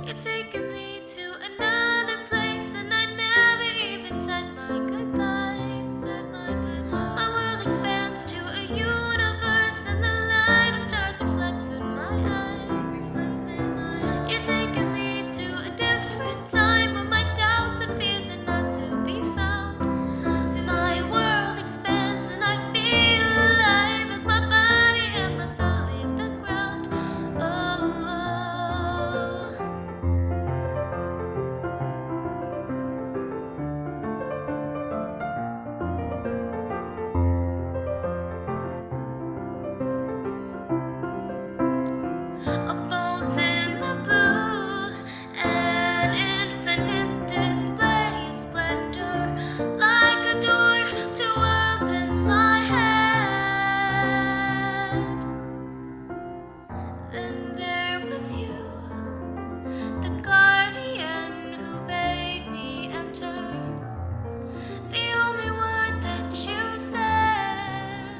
You're taking me to another place, and I never even said my goodbyes. My world expands to a universe, and the light of stars reflects in my eyes. You're taking me to a different time where my doubts and fears are not to be found. My world expands, and I feel alive as my body and my soul leave the ground. Oh. A bolt in the blue, an infinite display of splendor, like a door to worlds in my head. Then there was you, the guardian who bade me enter. The only word that you said,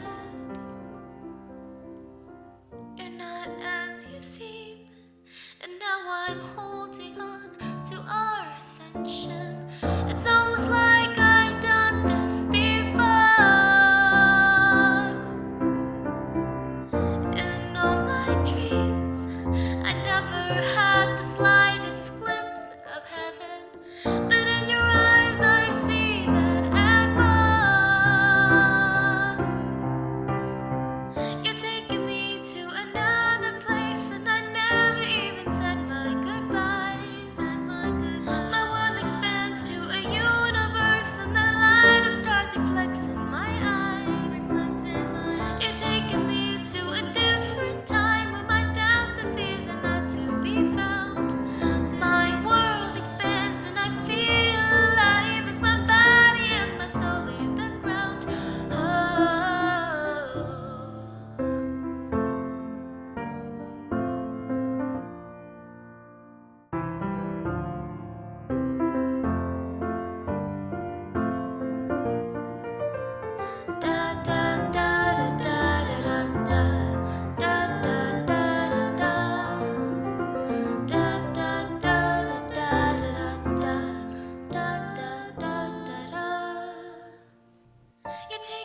you're not as you seem. And now I'm holding on to our ascension. It's almost like I've done this before. In all my dreams, I never had the slightest glimpse of heaven. But in your eyes, I see that and more. You're taking me to another place, and I never even said my goodbyes. My world expands to a universe, and the light of stars reflects in my eyes. You're taking me to a different time where my doubts and fears are not to be found. My world expands, and I feel alive as my body and my soul leave the ground. Oh. Da da da da da da da da da da da da da da da da da. You're